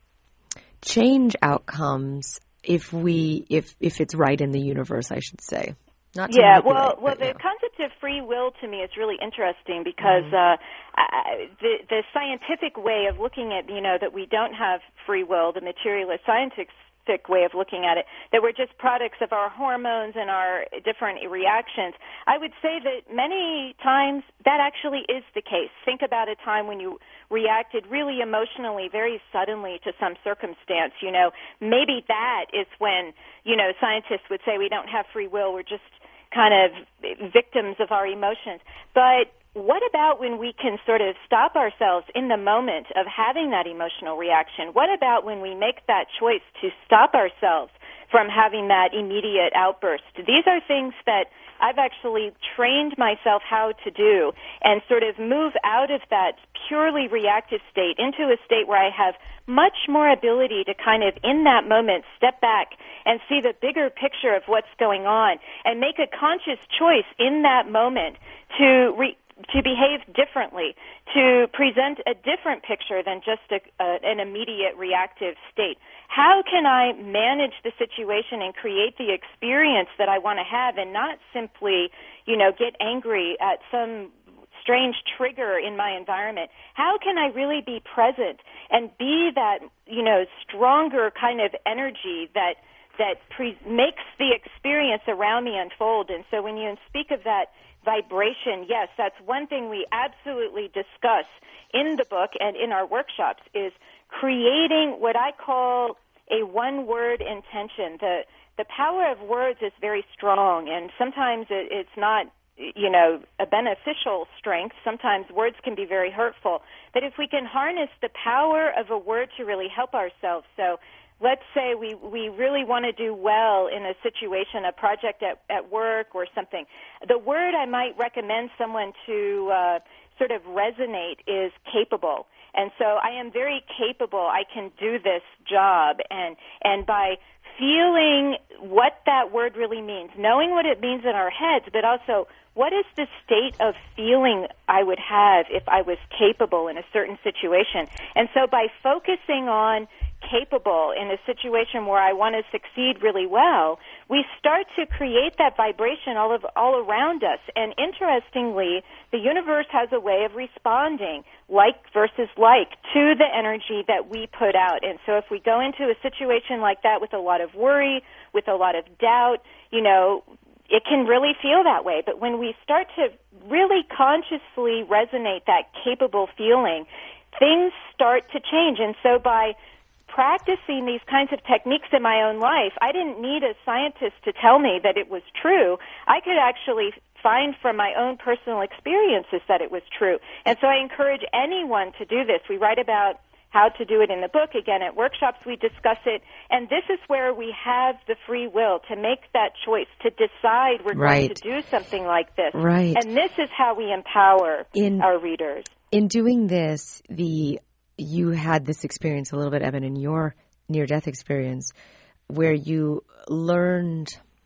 change outcomes if we if if it's right in the universe, I should say? Not to yeah, manipulate, well, well, but, the yeah. concept of free will to me is really interesting because mm-hmm. uh, I, the the scientific way of looking at, you know, that we don't have free will, the materialist scientific way of looking at it, that we're just products of our hormones and our different reactions. I would say that many times that actually is the case. Think about a time when you reacted really emotionally, very suddenly to some circumstance. You know, maybe that is when, you know, scientists would say we don't have free will, we're just kind of victims of our emotions. But what about when we can sort of stop ourselves in the moment of having that emotional reaction? What about when we make that choice to stop ourselves from having that immediate outburst? These are things that I've actually trained myself how to do and sort of move out of that purely reactive state into a state where I have much more ability to kind of, in that moment, step back and see the bigger picture of what's going on and make a conscious choice in that moment to re- to behave differently, to present a different picture than just a, a, an immediate reactive state. How can I manage the situation and create the experience that I want to have and not simply, you know, get angry at some strange trigger in my environment? How can I really be present and be that, you know, stronger kind of energy that that pre- makes the experience around me unfold? And so when you speak of that vibration, yes, that's one thing we absolutely discuss in the book and in our workshops is creating what I call a one-word intention. The the power of words is very strong, and sometimes it, it's not, you know, a beneficial strength. Sometimes words can be very hurtful. But if we can harness the power of a word to really help ourselves, so let's say we, we really want to do well in a situation, a project at, at work or something. The word I might recommend someone to uh, sort of resonate is capable. And so I am very capable. I can do this job. And, and by feeling what that word really means, knowing what it means in our heads, but also what is the state of feeling I would have if I was capable in a certain situation. And so by focusing on capable in a situation where I want to succeed really well, we start to create that vibration all of all around us. And interestingly, the universe has a way of responding, like versus like, to the energy that we put out. And so if we go into a situation like that with a lot of worry, with a lot of doubt, you know, it can really feel that way. But when we start to really consciously resonate that capable feeling, things start to change. And so by practicing these kinds of techniques in my own life, I didn't need a scientist to tell me that it was true. I could actually find from my own personal experiences that it was true. And so I encourage anyone to do this. We write about how to do it in the book. Again, at workshops we discuss it. And this is where we have the free will to make that choice, to decide we're right. going to do something like this. Right. And this is how we empower in, our readers. In doing this, the you had this experience a little bit, Eben, in your near-death experience, where you learned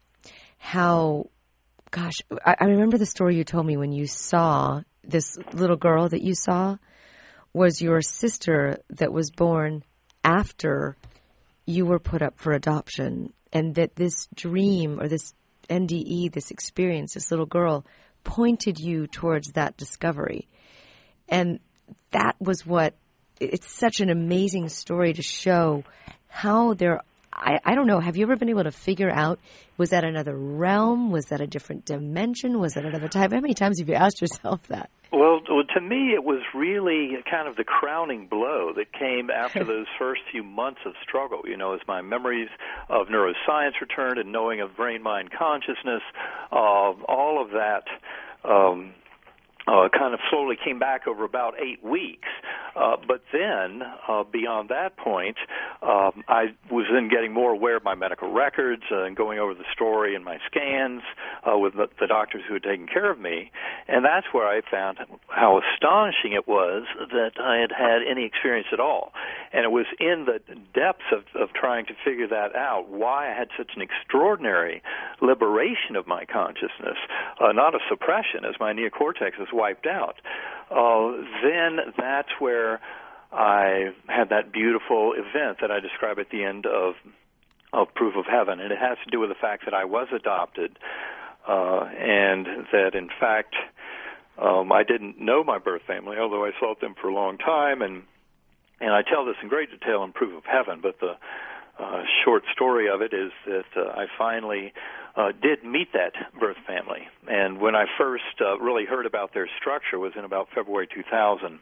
how, gosh, I, I remember the story you told me when you saw this little girl that you saw was your sister that was born after you were put up for adoption, and that this dream or this N D E, this experience, this little girl, pointed you towards that discovery. And that was what, it's such an amazing story to show how there, I, I don't know, have you ever been able to figure out, was that another realm? Was that a different dimension? Was that another time? How many times have you asked yourself that? Well, Well, to me, it was really kind of the crowning blow that came after those first few months of struggle. You know, as my memories of neuroscience returned and knowing of brain-mind consciousness, uh, all of that um, uh, kind of slowly came back over about eight weeks. Uh, but then, uh, beyond that point, um, I was then getting more aware of my medical records uh, and going over the story and my scans uh, with the, the doctors who had taken care of me. And that's where I found how astonishing it was that I had had any experience at all. And it was in the depths of, of trying to figure that out, why I had such an extraordinary liberation of my consciousness, uh, not a suppression, as my neocortex was wiped out. Uh, then that's where I had that beautiful event that I describe at the end of of Proof of Heaven, and it has to do with the fact that I was adopted, uh, and that in fact um, I didn't know my birth family, although I sought them for a long time, and and I tell this in great detail in Proof of Heaven, but the uh, short story of it is that uh, I finally uh, did meet that birth family. And when I first uh, really heard about their structure was in about February two thousand.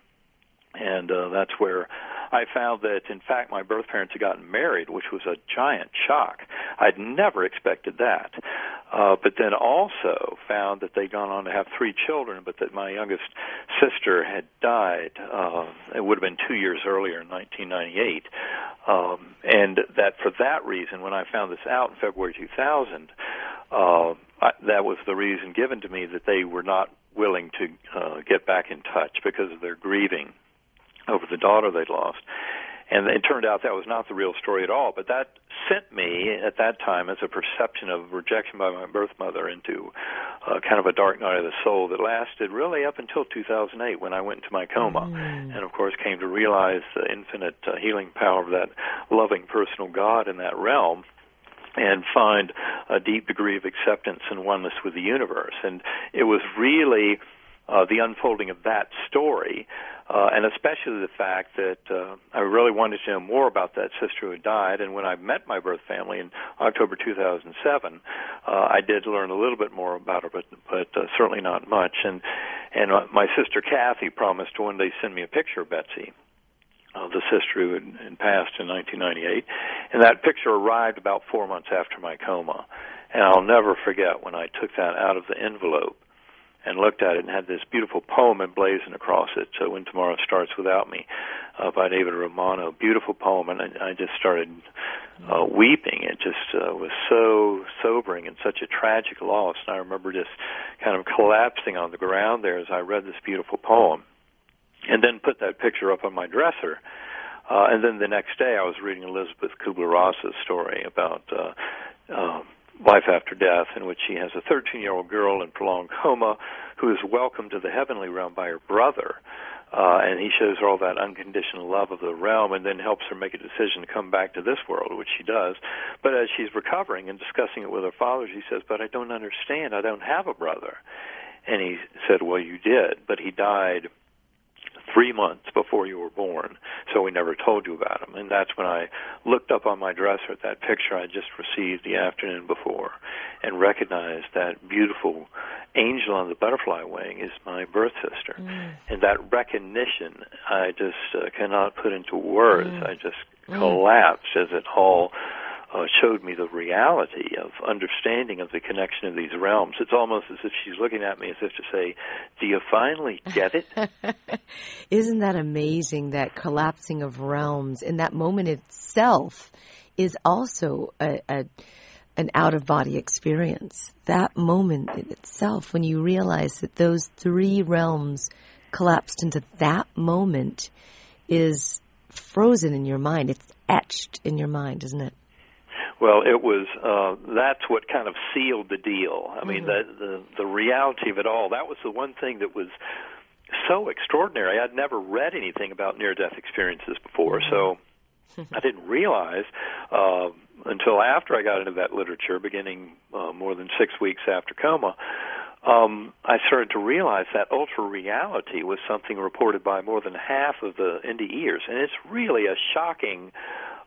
And uh, that's where I found that, in fact, my birth parents had gotten married, which was a giant shock. I'd never expected that. Uh, but then also found that they'd gone on to have three children, but that my youngest sister had died. Uh, it would have been two years earlier, in nineteen ninety-eight. Um, and that for that reason, when I found this out in February two thousand, uh, I, that was the reason given to me that they were not willing to uh, get back in touch because of their grieving over the daughter they'd lost. And it turned out that was not the real story at all, but that sent me at that time as a perception of rejection by my birth mother into uh, kind of a dark night of the soul that lasted really up until two thousand eight when I went into my coma, mm. and of course came to realize the infinite uh, healing power of that loving personal God in that realm, and find a deep degree of acceptance and oneness with the universe. And it was really uh, the unfolding of that story, uh, and especially the fact that uh, I really wanted to know more about that sister who had died. And when I met my birth family in October two thousand seven, uh, I did learn a little bit more about her, but, but uh, certainly not much. And, and uh, my sister Kathy promised to one day send me a picture of Betsy, Uh, the sister who had, had passed in nineteen ninety-eight, and that picture arrived about four months after my coma. And I'll never forget when I took that out of the envelope and looked at it and had this beautiful poem emblazoned across it, So When Tomorrow Starts Without Me, uh, by David Romano. Beautiful poem, and I, I just started uh, weeping. It just uh, was so sobering and such a tragic loss. And I remember just kind of collapsing on the ground there as I read this beautiful poem, and then put that picture up on my dresser. Uh, and then the next day I was reading Elizabeth Kubler-Ross's story about uh, uh, life after death, in which she has a thirteen-year-old girl in prolonged coma who is welcomed to the heavenly realm by her brother. Uh, and he shows her all that unconditional love of the realm and then helps her make a decision to come back to this world, which she does. But as she's recovering and discussing it with her father, she says, "But I don't understand. I don't have a brother." And he said, "Well, you did, but he died three months before you were born, so we never told you about him." And that's when I looked up on my dresser at that picture I just received the afternoon before and recognized that beautiful angel on the butterfly wing is my birth sister. Mm. And that recognition I just uh, cannot put into words. Mm. I just mm. collapsed as it all Uh, showed me the reality of understanding of the connection of these realms. It's almost as if she's looking at me as if to say, "Do you finally get it?" Isn't that amazing, that collapsing of realms? And that moment itself is also a, a an out-of-body experience. That moment in itself, when you realize that those three realms collapsed into that moment, is frozen in your mind. It's etched in your mind, isn't it? Well, it was, uh, that's what kind of sealed the deal. I mean, mm-hmm. the, the the reality of it all, that was the one thing that was so extraordinary. I'd never read anything about near-death experiences before, mm-hmm. so I didn't realize uh, until after I got into that literature, beginning uh, more than six weeks after coma, um, I started to realize that ultra-reality was something reported by more than half of the N D Eers, and it's really a shocking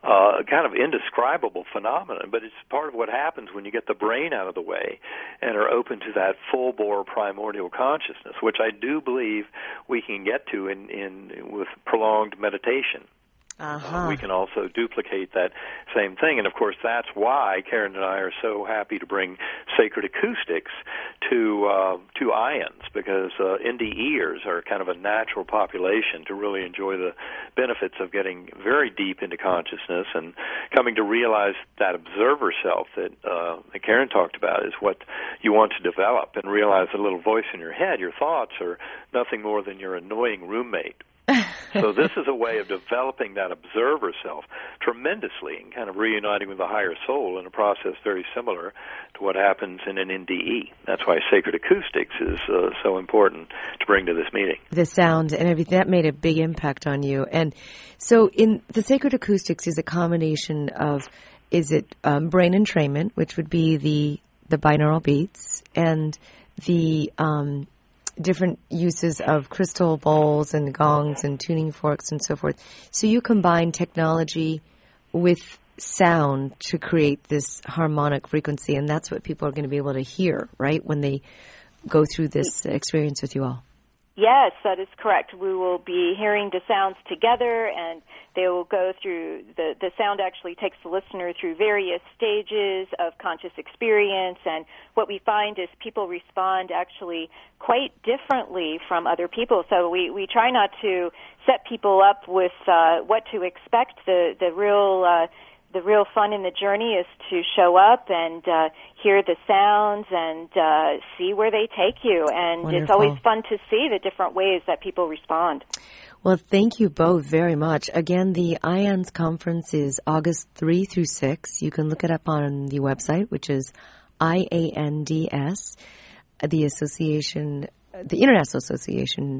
uh, kind of indescribable phenomenon, but it's part of what happens when you get the brain out of the way and are open to that full-bore primordial consciousness, which I do believe we can get to in, in with prolonged meditation. Uh-huh. Uh, we can also duplicate that same thing. And, of course, that's why Karen and I are so happy to bring Sacred Acoustics to uh, to IONS, because uh, N D Eers are kind of a natural population to really enjoy the benefits of getting very deep into consciousness and coming to realize that observer self that, uh, that Karen talked about is what you want to develop, and realize the little voice in your head, your thoughts, are nothing more than your annoying roommate. So this is a way of developing that observer self tremendously and kind of reuniting with the higher soul in a process very similar to what happens in an N D E. That's why Sacred Acoustics is uh, so important to bring to this meeting. The sound and everything, that made a big impact on you. And so in the Sacred Acoustics is a combination of, is it um, brain entrainment, which would be the, the binaural beats, and the... Um, different uses of crystal bowls and gongs and tuning forks and so forth. So you combine technology with sound to create this harmonic frequency, and that's what people are going to be able to hear, right, when they go through this experience with you all. Yes, that is correct. We will be hearing the sounds together, and they will go through, the, the sound actually takes the listener through various stages of conscious experience, and what we find is people respond actually quite differently from other people. So we, we try not to set people up with uh, what to expect. The, the real... Uh, The real fun in the journey is to show up and uh, hear the sounds and uh, see where they take you. And Wonderful. It's always fun to see the different ways that people respond. Well, thank you both very much. Again, the IONS conference is August third through sixth. You can look it up on the website, which is I A N D S, the association, the International Association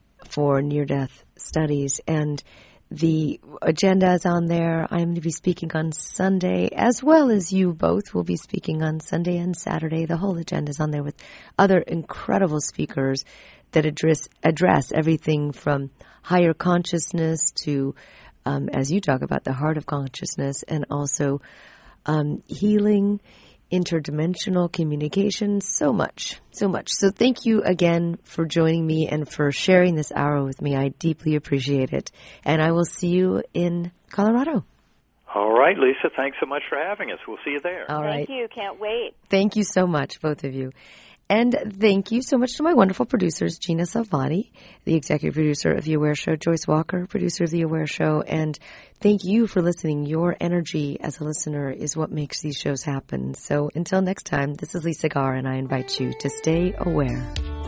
for Near-Death Studies. And the agenda is on there. I'm going to be speaking on Sunday, as well as you both will be speaking on Sunday and Saturday. The whole agenda is on there with other incredible speakers that address address everything from higher consciousness to, um, as you talk about, the heart of consciousness, and also um, healing, interdimensional communication, so much, so much. So thank you again for joining me and for sharing this hour with me. I deeply appreciate it. And I will see you in Colorado. All right, Lisa, thanks so much for having us. We'll see you there. All right. Thank you. Can't wait. Thank you so much, both of you. And thank you so much to my wonderful producers, Gina Salvati, the executive producer of The Aware Show, Joyce Walker, producer of The Aware Show, and thank you for listening. Your energy as a listener is what makes these shows happen. So until next time, this is Lisa Garr, and I invite you to stay aware.